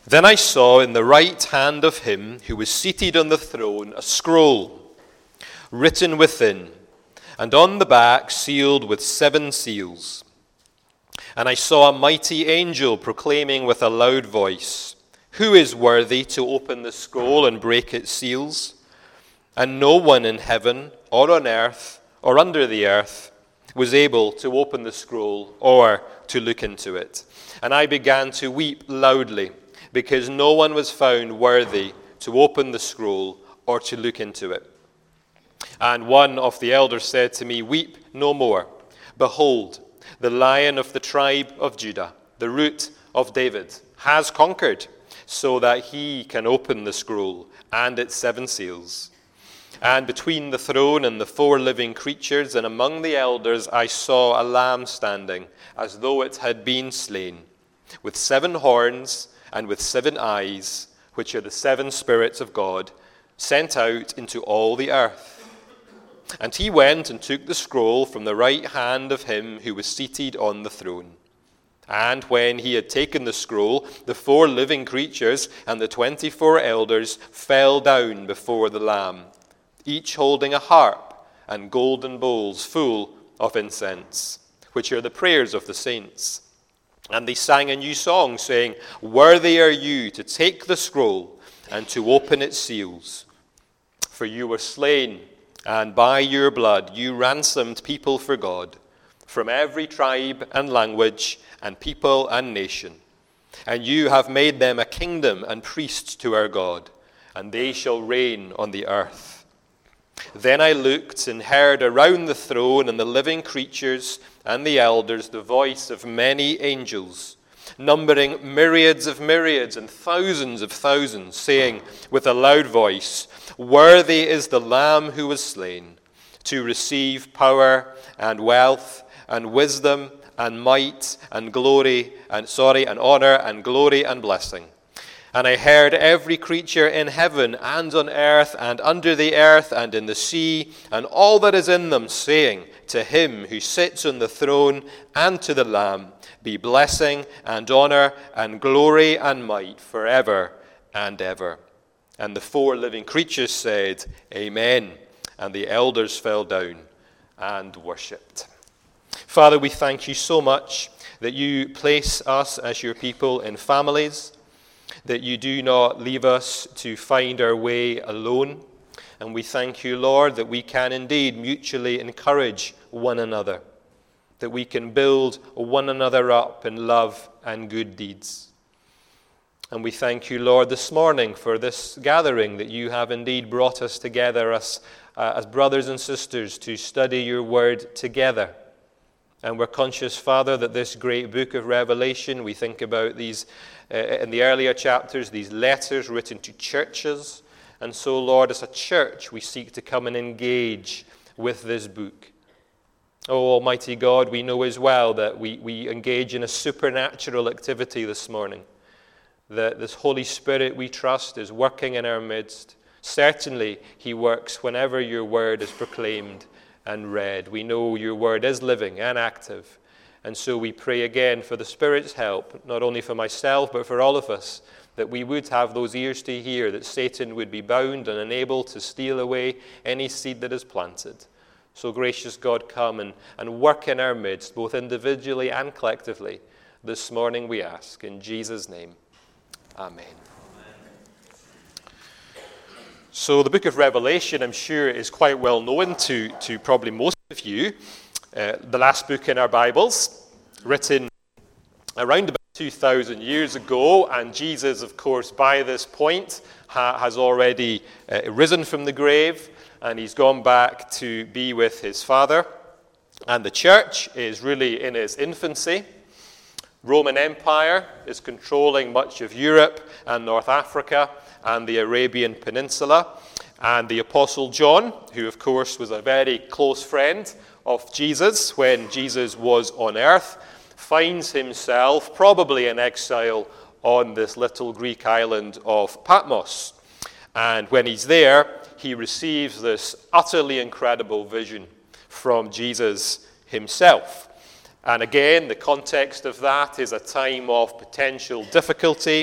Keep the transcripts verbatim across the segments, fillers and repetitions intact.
Then I saw in the right hand of him who was seated on the throne a scroll, written within, and on the back sealed with seven seals. And I saw a mighty angel proclaiming with a loud voice, "Who is worthy to open the scroll and break its seals?" And no one in heaven or on earth or under the earth was able to open the scroll or to look into it. And I began to weep loudly, because no one was found worthy to open the scroll or to look into it. And one of the elders said to me, "Weep no more. Behold, the Lion of the tribe of Judah, the Root of David, has conquered, so that he can open the scroll and its seven seals." And between the throne and the four living creatures and among the elders I saw a lamb standing, as though it had been slain, with seven horns and with seven eyes, which are the seven spirits of God, sent out into all the earth. And he went and took the scroll from the right hand of him who was seated on the throne. And when he had taken the scroll, the four living creatures and the twenty-four elders fell down before the Lamb, each holding a harp and golden bowls full of incense, which are the prayers of the saints. And they sang a new song, saying, "Worthy are you to take the scroll and to open its seals. For you were slain, and by your blood you ransomed people for God, from every tribe and language and people and nation. And you have made them a kingdom and priests to our God, and they shall reign on the earth." Then I looked and heard around the throne and the living creatures and the elders the voice of many angels, numbering myriads of myriads and thousands of thousands, saying with a loud voice, "Worthy is the Lamb who was slain, to receive power and wealth and wisdom and might and glory and sorry and honor and glory and blessing." And I heard every creature in heaven and on earth and under the earth and in the sea and all that is in them, saying, "To him who sits on the throne and to the Lamb be blessing and honor and glory and might forever and ever." And the four living creatures said, "Amen." And the elders fell down and worshipped. Father, we thank you so much that you place us as your people in families, that you do not leave us to find our way alone. And we thank you, Lord, that we can indeed mutually encourage one another, that we can build one another up in love and good deeds. And we thank you, Lord, this morning for this gathering, that you have indeed brought us together as, uh, as brothers and sisters to study your word together. And we're conscious, Father, that this great book of Revelation, we think about these, uh, in the earlier chapters, these letters written to churches. And so, Lord, as a church, we seek to come and engage with this book. Oh, Almighty God, we know as well that we, we engage in a supernatural activity this morning, that this Holy Spirit we trust is working in our midst. Certainly, he works whenever your word is proclaimed and read. We know your word is living and active. And so we pray again for the Spirit's help, not only for myself, but for all of us, that we would have those ears to hear, that Satan would be bound and unable to steal away any seed that is planted. So gracious God, come and, and work in our midst, both individually and collectively. This morning we ask, in Jesus' name, amen. So the book of Revelation, I'm sure, is quite well known to, to probably most of you. Uh, the last book in our Bibles, written around about two thousand years ago, and Jesus, of course, by this point, ha- has already uh, risen from the grave, and he's gone back to be with his Father. And the church is really in its infancy. Roman Empire is controlling much of Europe and North Africa and the Arabian Peninsula. And the Apostle John, who of course was a very close friend of Jesus when Jesus was on earth, finds himself probably in exile on this little Greek island of Patmos. And when he's there, he receives this utterly incredible vision from Jesus himself. And again, the context of that is a time of potential difficulty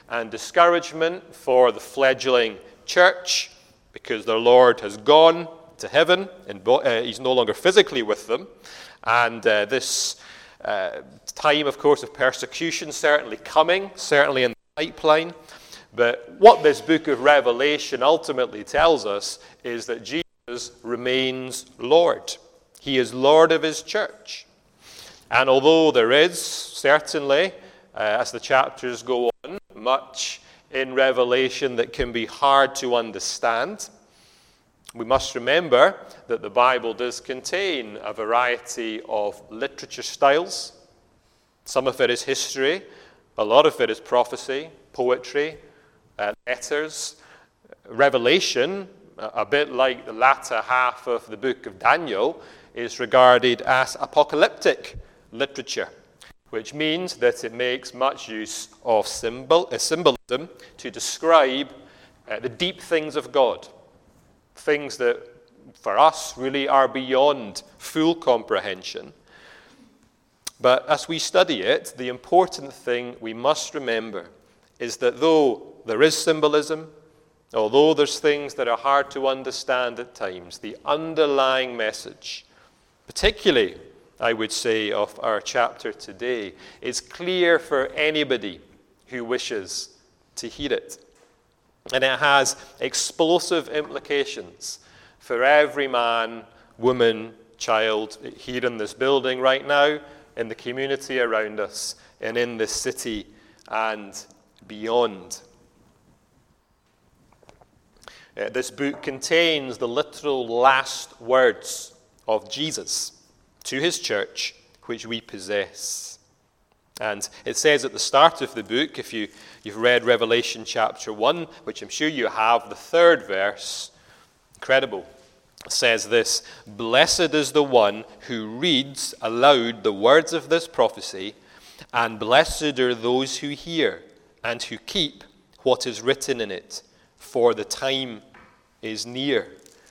and discouragement for the fledgling church because their Lord has gone to heaven and uh, he's no longer physically with them. And uh, this uh, time, of course, of persecution certainly coming, certainly in the pipeline. But what this book of Revelation ultimately tells us is that Jesus remains Lord. He is Lord of his church. And although there is certainly, uh, as the chapters go on, much in Revelation that can be hard to understand, we must remember that the Bible does contain a variety of literature styles. Some of it is history, a lot of it is prophecy, poetry, uh, letters. Revelation, a bit like the latter half of the book of Daniel, is regarded as apocalyptic literature, which means that it makes much use of symbol, uh, symbolism to describe uh, the deep things of God, things that for us really are beyond full comprehension. But as we study it, the important thing we must remember is that though there is symbolism, although there's things that are hard to understand at times, the underlying message, particularly, I would say, of our chapter today, is clear for anybody who wishes to hear it. And it has explosive implications for every man, woman, child here in this building right now, in the community around us, and in this city and beyond. Uh, this book contains the literal last words of Jesus to his church, which we possess. And it says at the start of the book, if you, you've read Revelation chapter one, which I'm sure you have, the third verse, incredible, it says this: "Blessed is the one who reads aloud the words of this prophecy, and blessed are those who hear and who keep what is written in it, for the time is near."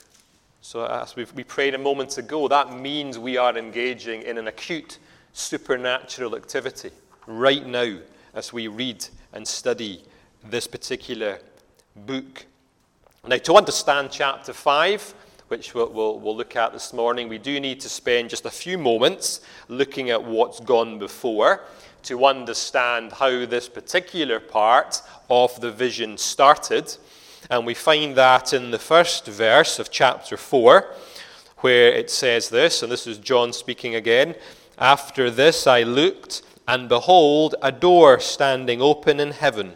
So as we've, we prayed a moment ago, that means we are engaging in an acute supernatural activity right now as we read and study this particular book. Now, to understand chapter five, which we'll, we'll, we'll look at this morning, we do need to spend just a few moments looking at what's gone before to understand how this particular part of the vision started. And we find that in the first verse of chapter four, where it says this, and this is John speaking again: "After this I looked, and behold, a door standing open in heaven.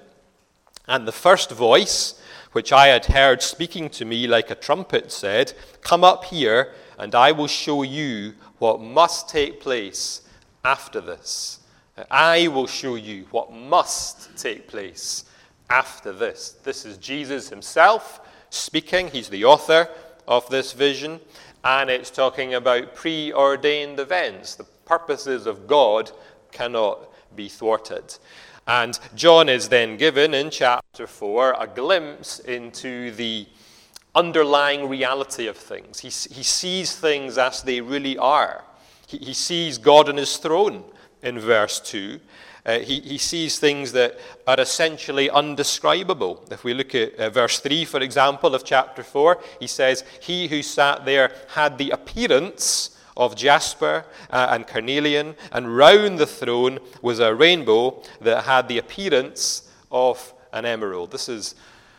And the first voice, which I had heard speaking to me like a trumpet, said, 'Come up here, and I will show you what must take place after this.'" I will show you what must take place after this. This is Jesus himself speaking. He's the author of this vision, and it's talking about preordained events. The purposes of God cannot be thwarted. And John is then given in chapter four a glimpse into the underlying reality of things. He, he sees things as they really are. He, he sees God on his throne in verse two. Uh, he, he sees things that are essentially undescribable. If we look at uh, verse three, for example, of chapter four, he says, "He who sat there had the appearance of jasper uh, and carnelian, and round the throne was a rainbow that had the appearance of an emerald." This is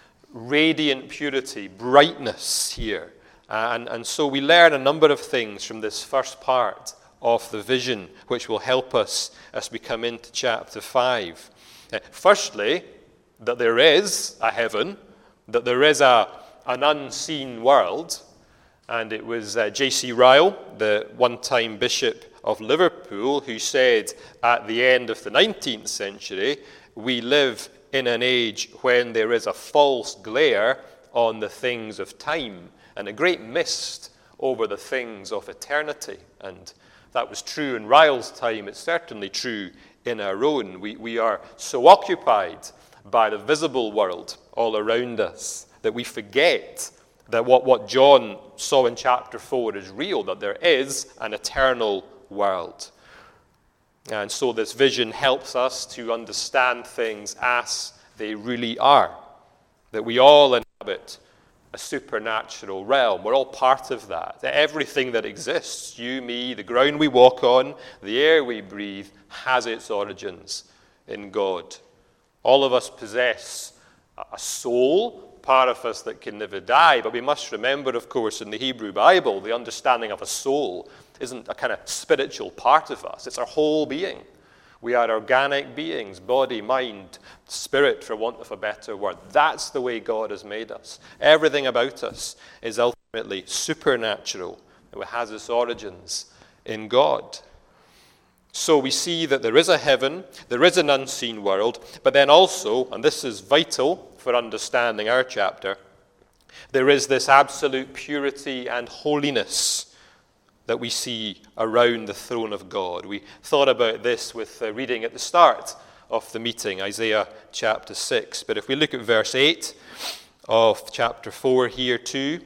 radiant purity, brightness here. Uh, and, and so we learn a number of things from this first part of the vision, which will help us as we come into chapter five. Uh, firstly, that there is a heaven, that there is a, an unseen world. And it was uh, J C Ryle, the one-time Bishop of Liverpool, who said at the end of the nineteenth century, "We live in an age when there is a false glare on the things of time and a great mist over the things of eternity." And that was true in Ryle's time. It's certainly true in our own. We, we are so occupied by the visible world all around us that we forget that what, what John saw in chapter four is real, that there is an eternal world. And so this vision helps us to understand things as they really are. That we all inhabit a supernatural realm. We're all part of that. That everything that exists, you, me, the ground we walk on, the air we breathe, has its origins in God. All of us possess a soul, part of us that can never die, but we must remember, of course, in the Hebrew Bible, the understanding of a soul isn't a kind of spiritual part of us. It's our whole being. We are organic beings, body, mind, spirit, for want of a better word. That's the way God has made us. Everything about us is ultimately supernatural. It has its origins in God. So we see that there is a heaven, there is an unseen world, but then also, and this is vital for understanding our chapter, there is this absolute purity and holiness that we see around the throne of God. We thought about this with the reading at the start of the meeting, Isaiah chapter six. But if we look at verse eight of chapter four here too,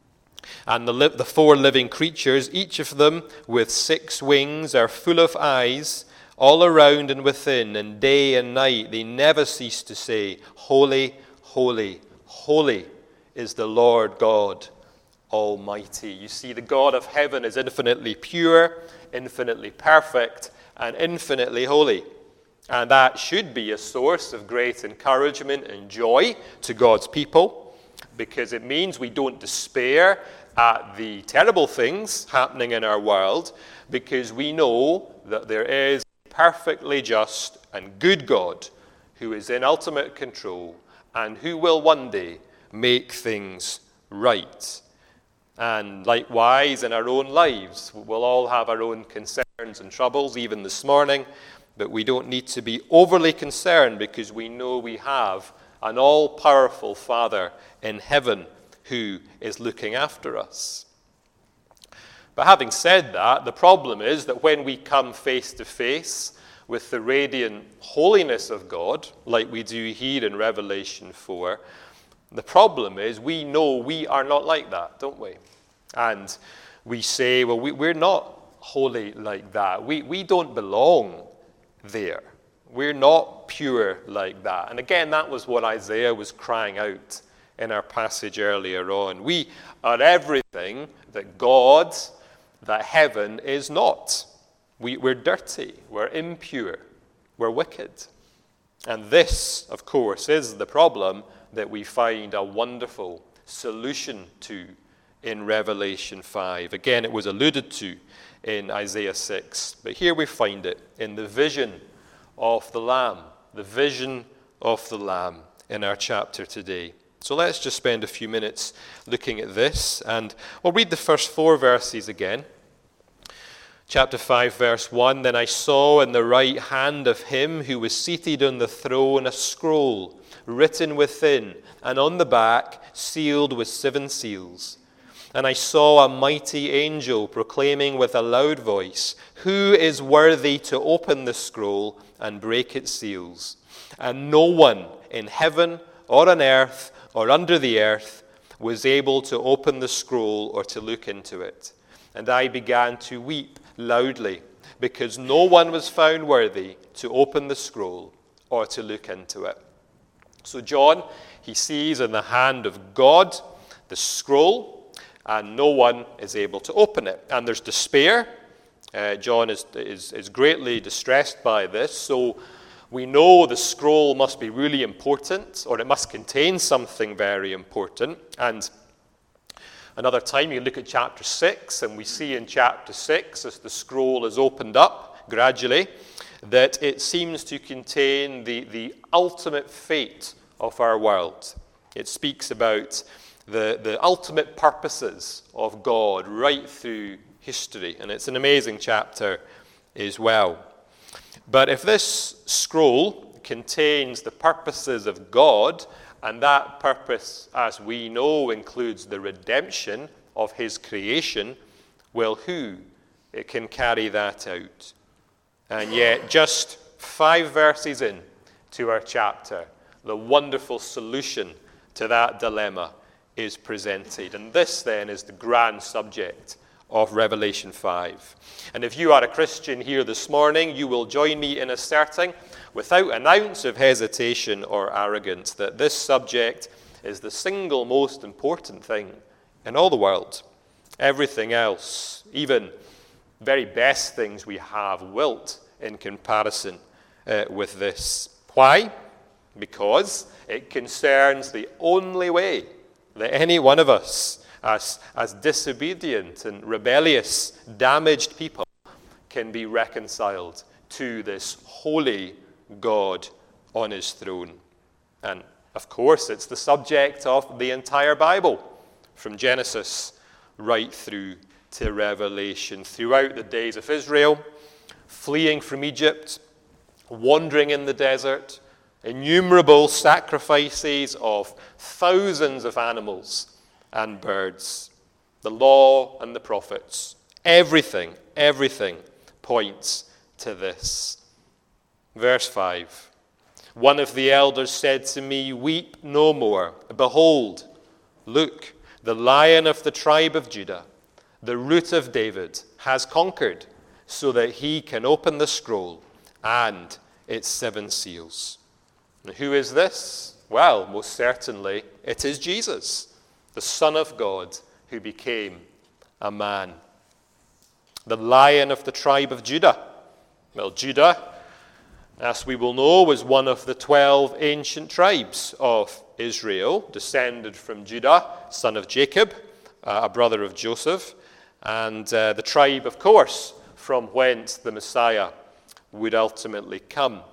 and the, li- the four living creatures, each of them with six wings, are full of eyes all around and within, and day and night they never cease to say, Holy, holy, holy is the Lord God Almighty. You see, the God of heaven is infinitely pure, infinitely perfect, and infinitely holy. And that should be a source of great encouragement and joy to God's people, because it means we don't despair at the terrible things happening in our world, because we know that there is a perfectly just and good God who is in ultimate control and who will one day make things right. And likewise, in our own lives, we'll all have our own concerns and troubles, even this morning, but we don't need to be overly concerned because we know we have an all-powerful Father in heaven who is looking after us. But having said that, the problem is that when we come face to face with the radiant holiness of God, like we do here in Revelation four, the problem is we know we are not like that, don't we? And we say, well, we, we're not holy like that. We, we don't belong there. We're not pure like that. And again, that was what Isaiah was crying out in our passage earlier on. We are everything that God, that heaven is not. We, we're dirty, we're impure, we're wicked. And this, of course, is the problem that we find a wonderful solution to in Revelation five. Again, it was alluded to in Isaiah six, but here we find it in the vision of the Lamb, the vision of the Lamb in our chapter today. So let's just spend a few minutes looking at this, and we'll read the first four verses again. Chapter five, verse one, Then I saw in the right hand of him who was seated on the throne a scroll written within, and on the back sealed with seven seals. And I saw a mighty angel proclaiming with a loud voice, Who is worthy to open the scroll and break its seals? And no one in heaven or on earth or under the earth was able to open the scroll or to look into it. And I began to weep loudly, because no one was found worthy to open the scroll or to look into it. So John, he sees in the hand of God the scroll, and no one is able to open it. And there's despair. Uh, John is, is, is greatly distressed by this. So we know the scroll must be really important, or it must contain something very important. And another time you look at chapter six, and we see in chapter six, as the scroll is opened up gradually, that it seems to contain the, the ultimate fate of our world. It speaks about the, the ultimate purposes of God right through history. And it's an amazing chapter as well. But if this scroll contains the purposes of God, and that purpose, as we know, includes the redemption of his creation, well, who it can carry that out? And yet, just five verses in to our chapter, the wonderful solution to that dilemma is presented. And this, then, is the grand subject of Revelation five. And if you are a Christian here this morning, you will join me in asserting, without an ounce of hesitation or arrogance, that this subject is the single most important thing in all the world. Everything else, even very best things we have, wilt in comparison uh, with this. Why? Because it concerns the only way that any one of us, as, as disobedient and rebellious, damaged people, can be reconciled to this holy God on his throne. And of course, it's the subject of the entire Bible, from Genesis right through to Revelation. Throughout the days of Israel, fleeing from Egypt, wandering in the desert, innumerable sacrifices of thousands of animals and birds, the law and the prophets, everything, everything points to this. Verse five. One of the elders said to me, "Weep no more. Behold, look, the Lion of the tribe of Judah, the Root of David, has conquered, so that he can open the scroll and its seven seals." And who is this? Well, most certainly it is Jesus, the Son of God, who became a man. The Lion of the tribe of Judah. Well, Judah, as we will know, was one of the twelve ancient tribes of Israel, descended from Judah, son of Jacob, uh, a brother of Joseph, and uh, the tribe, of course, from whence the Messiah would ultimately come.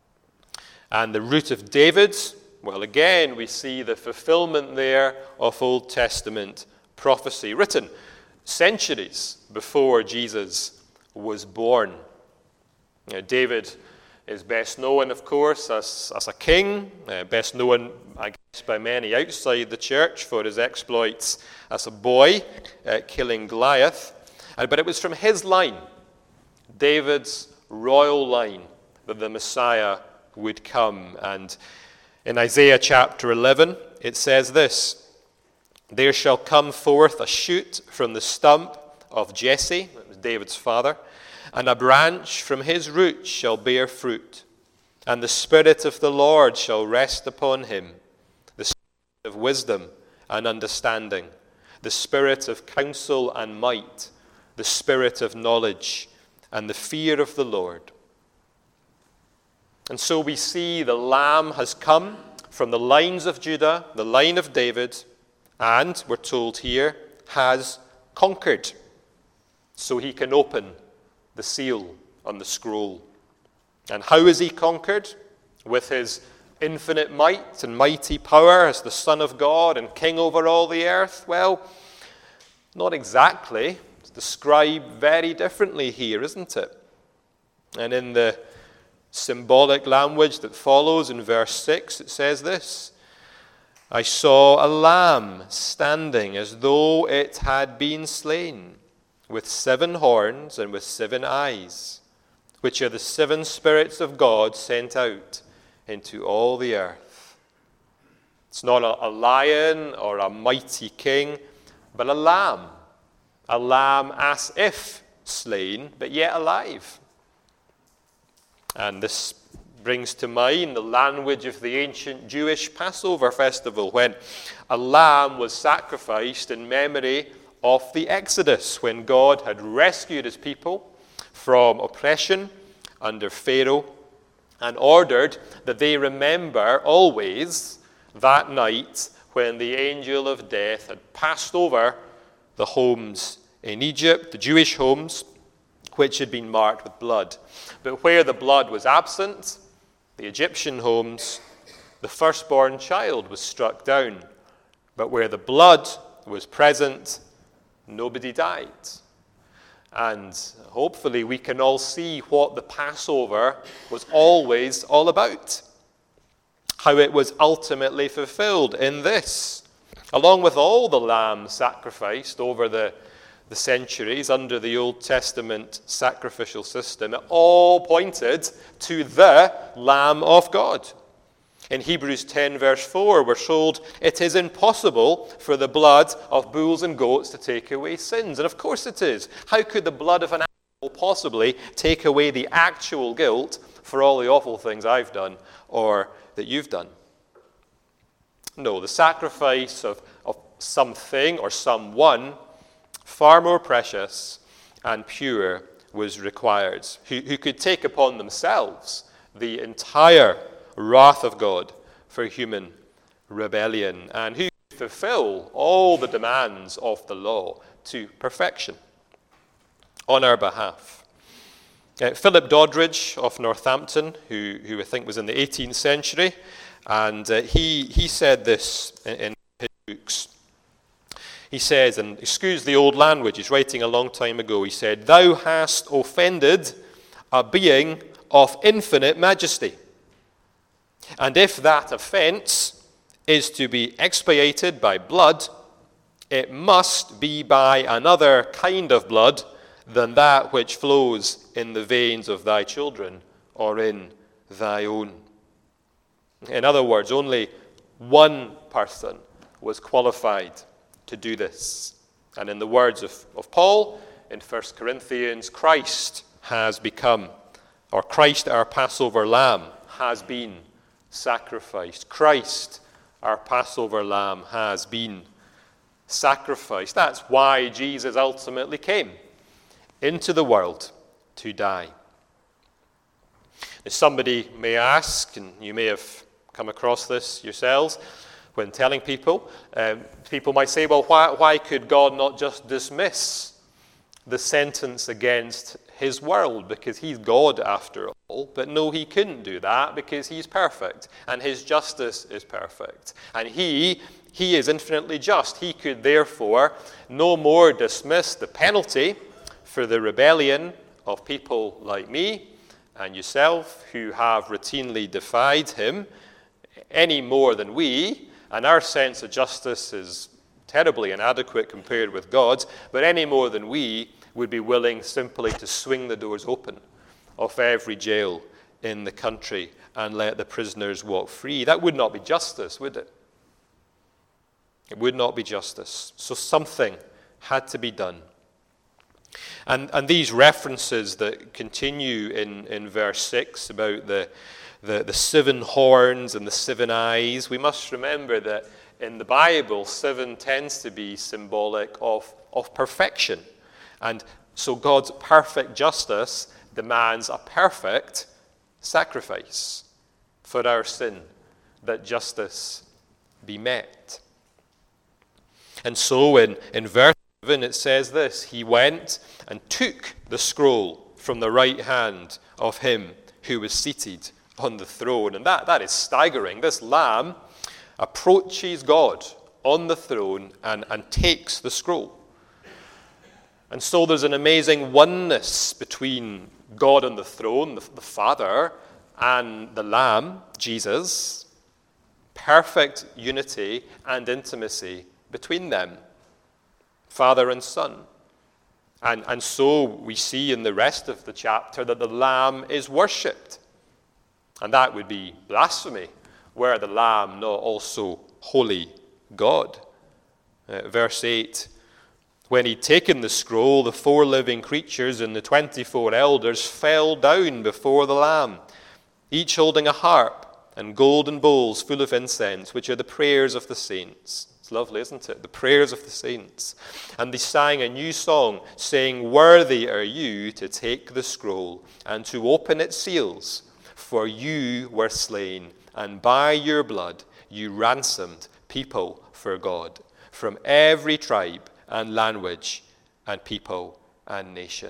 And the Root of David, well, again, we see the fulfillment there of Old Testament prophecy, written centuries before Jesus was born. Now, David is best known, of course, as, as a king, uh, best known, I guess, by many outside the church for his exploits as a boy, uh, killing Goliath. Uh, but it was from his line, David's royal line, that the Messiah would come. And in Isaiah chapter eleven, it says this: "There shall come forth a shoot from the stump of Jesse," that was David's father, "and a branch from his root shall bear fruit. And the Spirit of the Lord shall rest upon him, the Spirit of wisdom and understanding, the Spirit of counsel and might, the Spirit of knowledge and the fear of the Lord." And so we see the Lamb has come from the lines of Judah, the line of David, and, we're told here, has conquered, so he can open the seal on the scroll. And how is he conquered? With his infinite might and mighty power as the Son of God and King over all the earth? Well, not exactly. It's described very differently here, isn't it? And in the symbolic language that follows in verse six, it says this: "I saw a lamb standing as though it had been slain, with seven horns and with seven eyes, which are the seven spirits of God sent out into all the earth." It's not a, a lion or a mighty king, but a lamb. A lamb as if slain, but yet alive. And this brings to mind the language of the ancient Jewish Passover festival, when a lamb was sacrificed in memory of the Exodus, when God had rescued his people from oppression under Pharaoh and ordered that they remember always that night when the angel of death had passed over the homes in Egypt, the Jewish homes, which had been marked with blood. But where the blood was absent, the Egyptian homes, the firstborn child was struck down. But where the blood was present, nobody died. And hopefully we can all see what the Passover was always all about. How it was ultimately fulfilled in this. Along with all the lambs sacrificed over the, the centuries under the Old Testament sacrificial system, it all pointed to the Lamb of God. In Hebrews ten, verse four, we're told it is impossible for the blood of bulls and goats to take away sins. And of course it is. How could the blood of an animal possibly take away the actual guilt for all the awful things I've done or that you've done? No, the sacrifice of, of something or someone far more precious and pure was required, who, who could take upon themselves the entire wrath of God for human rebellion, and who could fulfill all the demands of the law to perfection on our behalf. Uh, Philip Doddridge of Northampton, who, who I think was in the eighteenth century, and uh, he, he said this in, in his books. He says, and excuse the old language, he's writing a long time ago, he said, "Thou hast offended a being of infinite majesty. And if that offense is to be expiated by blood, it must be by another kind of blood than that which flows in the veins of thy children or in thy own." In other words, only one person was qualified to do this. And in the words of, of Paul in First Corinthians, Christ has become, or Christ our Passover lamb has been sacrificed. Christ, our Passover lamb, has been sacrificed. That's why Jesus ultimately came into the world to die. Now, somebody may ask, and you may have come across this yourselves when telling people, um, people might say, well, why, why could God not just dismiss the sentence against his world, because he's God after all? But no, he couldn't do that because he's perfect and his justice is perfect. And he, he is infinitely just. He could therefore no more dismiss the penalty for the rebellion of people like me and yourself who have routinely defied him any more than we, and our sense of justice is terribly inadequate compared with God's, but any more than we would be willing simply to swing the doors open of every jail in the country and let the prisoners walk free. That would not be justice, would it? It would not be justice. So something had to be done. And, and these references that continue in, in verse six about the, the, the seven horns and the seven eyes, we must remember that in the Bible, seven tends to be symbolic of, of perfection. And so God's perfect justice demands a perfect sacrifice for our sin, that justice be met. And so in, in verse seven it says this: "He went and took the scroll from the right hand of him who was seated on the throne." And that, that is staggering. This lamb approaches God on the throne and, and takes the scroll. And so there's an amazing oneness between God on the throne, the, the Father, and the Lamb, Jesus. Perfect unity and intimacy between them, Father and Son. And, and so we see in the rest of the chapter that the Lamb is worshipped. And that would be blasphemy, were the Lamb not also holy God. Uh, verse eight, "When he'd taken the scroll, the four living creatures and the twenty-four elders fell down before the Lamb, each holding a harp and golden bowls full of incense, which are the prayers of the saints." It's lovely, isn't it? The prayers of the saints. "And they sang a new song, saying, 'Worthy are you to take the scroll and to open its seals, for you were slain, and by your blood you ransomed people for God, from every tribe and language and people and nation.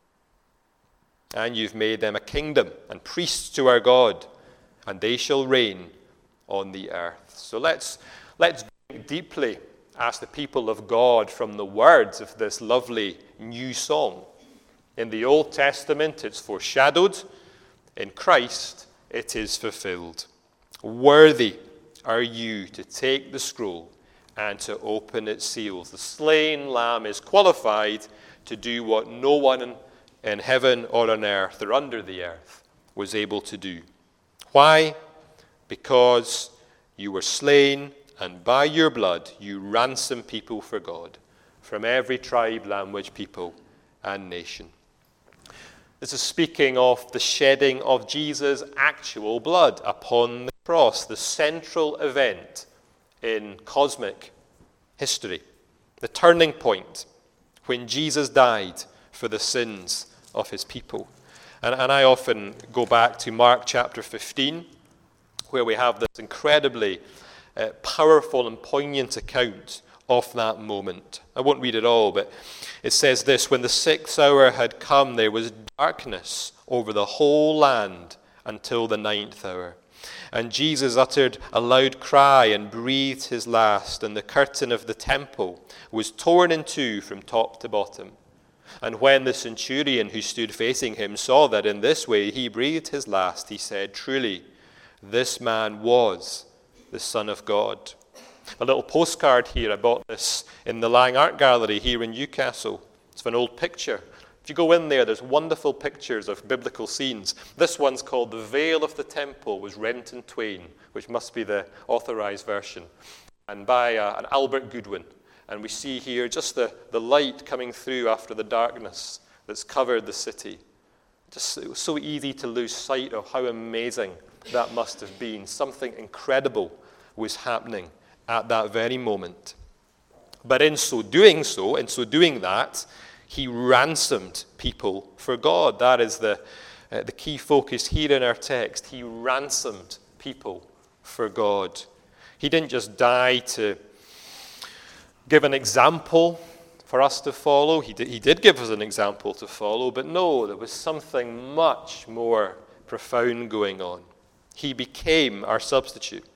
And you've made them a kingdom and priests to our God, and they shall reign on the earth.'" So let's let's drink deeply as the people of God from the words of this lovely new song. In the Old Testament, it's foreshadowed. In Christ, it is fulfilled. "Worthy are you to take the scroll and to open its seals." The slain lamb is qualified to do what no one in, in heaven or on earth or under the earth was able to do. Why? because you were slain, and by your blood you ransom people for God, from every tribe, language, people, and nation. This is speaking of the shedding of Jesus' actual blood upon the cross, the central event in cosmic history, the turning point when Jesus died for the sins of his people. And, and I often go back to Mark chapter fifteen, where we have this incredibly uh, powerful and poignant account of that moment. I won't read it all, but it says this: when the sixth hour had come, there was darkness over the whole land until the ninth hour. And Jesus uttered a loud cry and breathed his last, and the curtain of the temple was torn in two from top to bottom. And when the centurion who stood facing him saw that in this way he breathed his last, he said, "Truly, this man was the Son of God." A little postcard here, I bought this in the Lang Art Gallery here in Newcastle. It's an old picture. If you go in there, there's wonderful pictures of biblical scenes. This one's called "The Veil of the Temple was Rent in Twain," which must be the authorized version, and by uh, an Albert Goodwin. And we see here just the, the light coming through after the darkness that's covered the city. Just, it was so easy to lose sight of how amazing that must have been. Something incredible was happening at that very moment. But in so doing so, in so doing that, he ransomed people for God. That is the, uh, the key focus here in our text. He ransomed people for God. He didn't just die to give an example for us to follow. He did, he did give us an example to follow, but no, there was something much more profound going on. He became our substitute,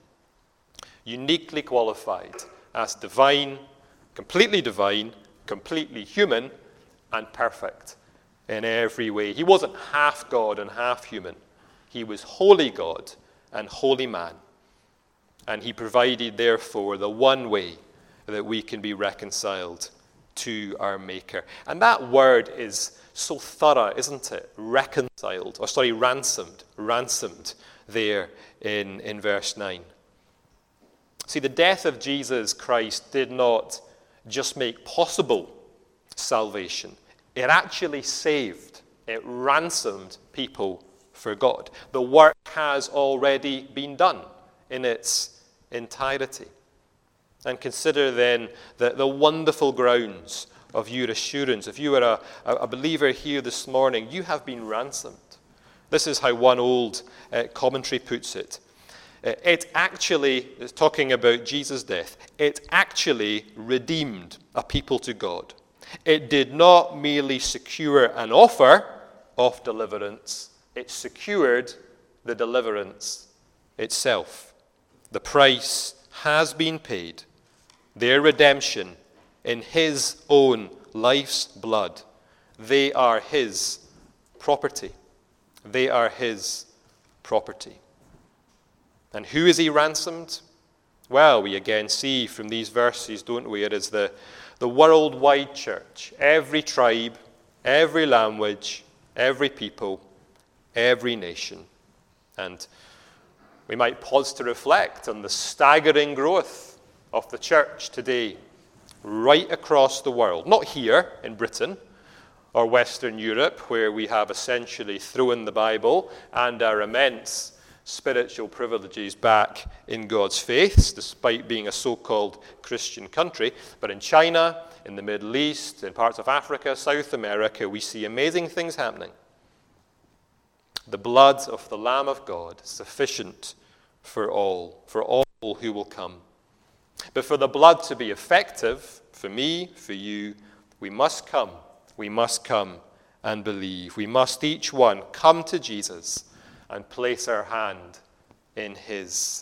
uniquely qualified as divine, completely divine, completely human, and perfect in every way. He wasn't half God and half human. He was wholly God and wholly man. And he provided, therefore, the one way that we can be reconciled to our Maker. And that word is so thorough, isn't it? Reconciled, or sorry, ransomed, ransomed there in, in verse nine. See, the death of Jesus Christ did not just make possible salvation. It actually saved, it ransomed people for God. The work has already been done in its entirety. And consider then the, the wonderful grounds of your assurance. If you are a, a believer here this morning, you have been ransomed. This is how one old uh, commentary puts it. Uh, it actually, talking about Jesus' death, it actually redeemed a people to God. It did not merely secure an offer of deliverance, it secured the deliverance itself. The price has been paid. Their redemption in his own life's blood. They are his property. They are his property. And who is he ransomed? Well, we again see from these verses, don't we? It is the, the worldwide church. Every tribe, every language, every people, every nation. And we might pause to reflect on the staggering growth of the church today, right across the world. Not here in Britain or Western Europe, where we have essentially thrown the Bible and our immense spiritual privileges back in God's faiths, despite being a so-called Christian country. But in China, in the Middle East, in parts of Africa, South America, we see amazing things happening. The blood of the Lamb of God is sufficient for all, for all who will come. But for the blood to be effective, for me, for you, we must come. We must come and believe. We must each one come to Jesus and place our hand in his.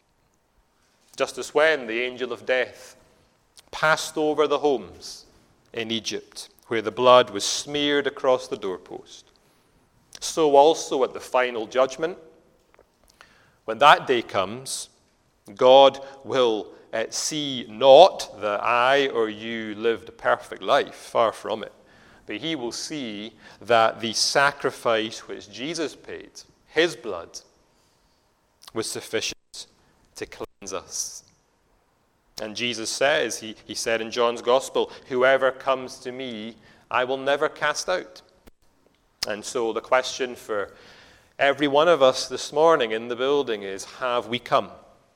Just as when the angel of death passed over the homes in Egypt, where the blood was smeared across the doorpost, so also at the final judgment, when that day comes, God will uh, see not that I or you lived a perfect life, far from it, but he will see that the sacrifice which Jesus paid, his blood, was sufficient to cleanse us. And Jesus says, he, he said in John's Gospel, whoever comes to me, I will never cast out. And so the question for every one of us this morning in the building is, have we come?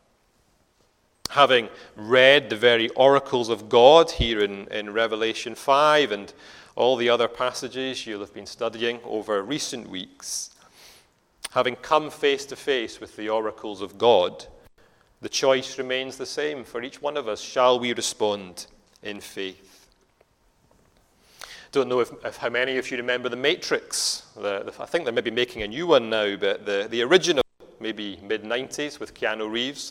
Having read the very oracles of God here in, in Revelation five and all the other passages you'll have been studying over recent weeks, having come face to face with the oracles of God, the choice remains the same for each one of us. Shall we respond in faith? Don't know if, if how many of you remember The Matrix. The, the, I think they're maybe making a new one now, but the, the original, maybe mid nineties, with Keanu Reeves.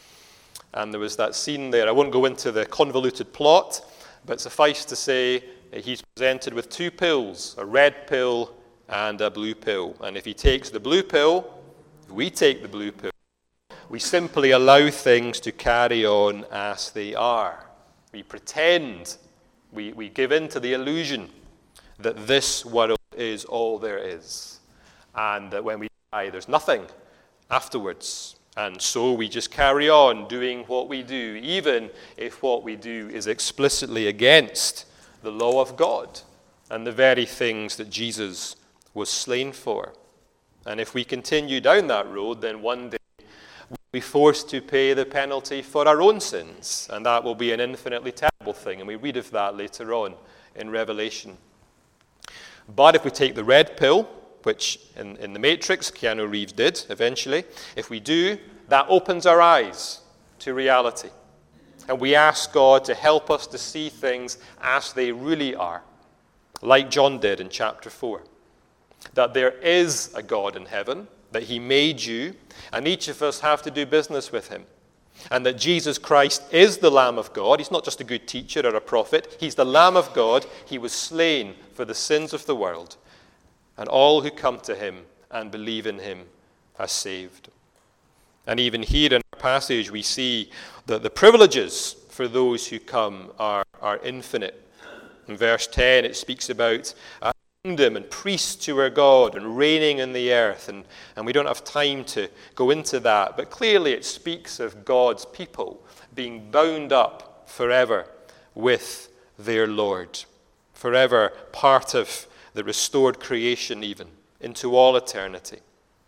And there was that scene there. I won't go into the convoluted plot, but suffice to say, he's presented with two pills, a red pill and a blue pill. And if he takes the blue pill, if we take the blue pill, we simply allow things to carry on as they are. We pretend, we, we give in to the illusion that this world is all there is. And that when we die, there's nothing afterwards. And so we just carry on doing what we do, even if what we do is explicitly against the law of God and the very things that Jesus was slain for. And if we continue down that road, then one day we'll be forced to pay the penalty for our own sins, and that will be an infinitely terrible thing, and we read of that later on in Revelation. But if we take the red pill, which in, in The Matrix, Keanu Reeves did eventually, if we do, that opens our eyes to reality. And we ask God to help us to see things as they really are, like John did in chapter four. That there is a God in heaven, that he made you, and each of us have to do business with him. And that Jesus Christ is the Lamb of God. He's not just a good teacher or a prophet. He's the Lamb of God. He was slain for the sins of the world. And all who come to him and believe in him are saved. And even here in our passage, we see that the privileges for those who come are, are infinite. In verse ten, it speaks about a kingdom and priests to our God and reigning in the earth. And, and we don't have time to go into that. But clearly it speaks of God's people being bound up forever with their Lord. Forever part of the restored creation even, into all eternity.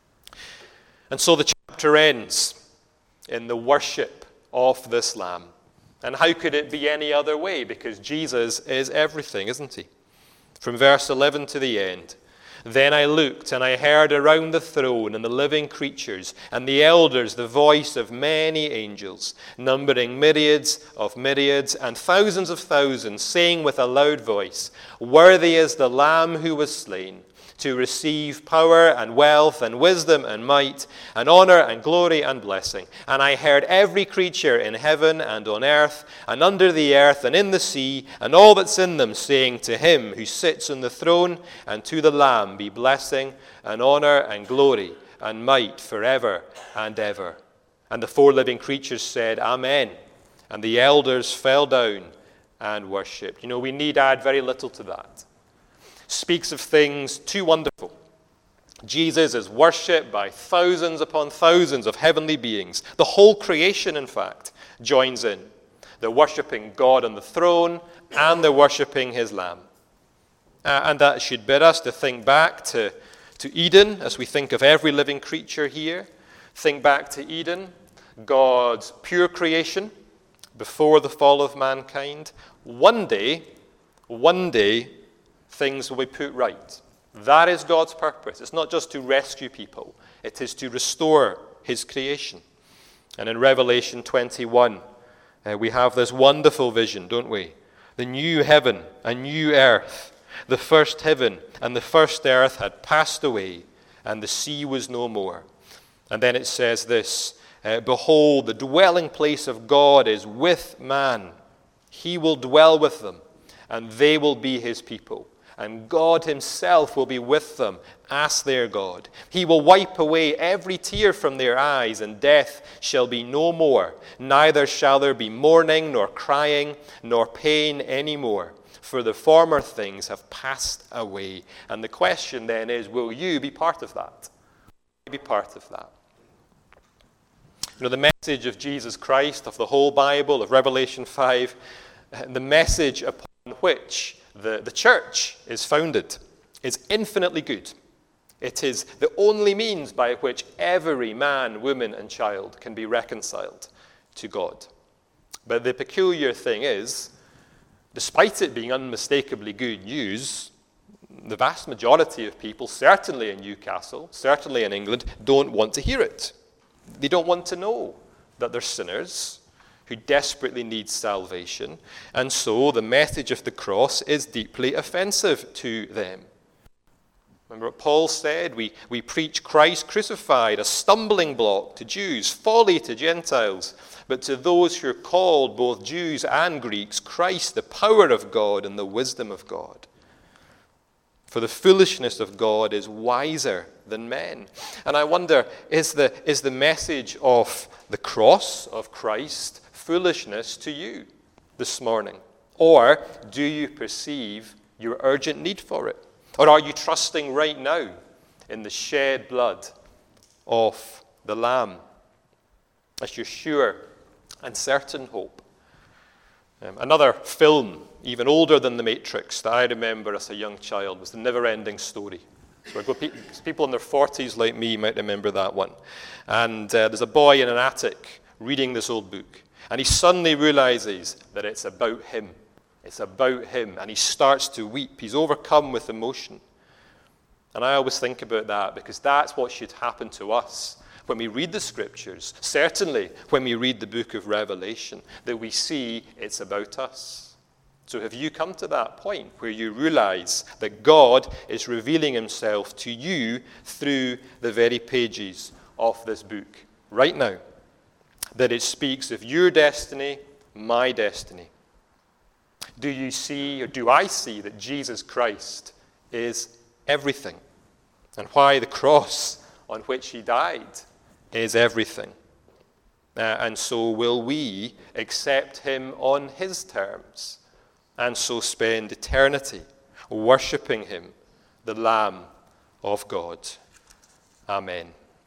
And so the chapter ends in the worship of this Lamb. And how could it be any other way? Because Jesus is everything, isn't he? From verse eleven to the end. Then I looked, and I heard around the throne and the living creatures and the elders the voice of many angels, numbering myriads of myriads and thousands of thousands, saying with a loud voice, Worthy is the Lamb who was slain, to receive power and wealth and wisdom and might and honor and glory and blessing. And I heard every creature in heaven and on earth and under the earth and in the sea and all that's in them, saying to him who sits on the throne and to the Lamb be blessing and honor and glory and might forever and ever. And the four living creatures said, Amen. And the elders fell down and worshipped. You know, we need add very little to that. Speaks of things too wonderful. Jesus is worshipped by thousands upon thousands of heavenly beings. The whole creation, in fact, joins in. They're worshipping God on the throne, and they're worshipping his Lamb. Uh, and that should bid us to think back to, to Eden, as we think of every living creature here. Think back to Eden, God's pure creation, before the fall of mankind. One day, one day, things will be put right. That is God's purpose. It's not just to rescue people. It is to restore his creation. And in Revelation twenty-one, uh, we have this wonderful vision, don't we? The new heaven and new earth. The first heaven and the first earth had passed away, and the sea was no more. And then it says this, uh, Behold, the dwelling place of God is with man. He will dwell with them, and they will be his people. And God himself will be with them as their God. He will wipe away every tear from their eyes, and death shall be no more. Neither shall there be mourning, nor crying, nor pain any more. For the former things have passed away. And the question then is, will you be part of that? Will you be part of that? You know, the message of Jesus Christ, of the whole Bible, of Revelation five, the message upon which the, the church is founded is infinitely good. It is the only means by which every man, woman, and child can be reconciled to God. But the peculiar thing is, despite it being unmistakably good news, the vast majority of people, certainly in Newcastle, certainly in England, don't want to hear it. They don't want to know that they're sinners who desperately need salvation, and so the message of the cross is deeply offensive to them. Remember what Paul said? We, we preach Christ crucified, a stumbling block to Jews, folly to Gentiles, but to those who are called, both Jews and Greeks, Christ, the power of God and the wisdom of God. For the foolishness of God is wiser than men. And I wonder, is the, is the message of the cross of Christ foolishness to you this morning? Or do you perceive your urgent need for it? Or are you trusting right now in the shed blood of the Lamb as your sure and certain hope? Um, another film, even older than The Matrix, that I remember as a young child was The Never-Ending Story. So pe- people in their forties like me might remember that one. And uh, there's a boy in an attic reading this old book, and he suddenly realizes that it's about him. It's about him, and he starts to weep. He's overcome with emotion. And I always think about that, because that's what should happen to us when we read the Scriptures, certainly when we read the book of Revelation, that we see it's about us. So have you come to that point where you realize that God is revealing himself to you through the very pages of this book right now? That it speaks of your destiny, my destiny. Do you see, or do I see, that Jesus Christ is everything? And why the cross on which he died is everything. Uh, and so will we accept him on his terms, and so spend eternity worshipping him, the Lamb of God. Amen.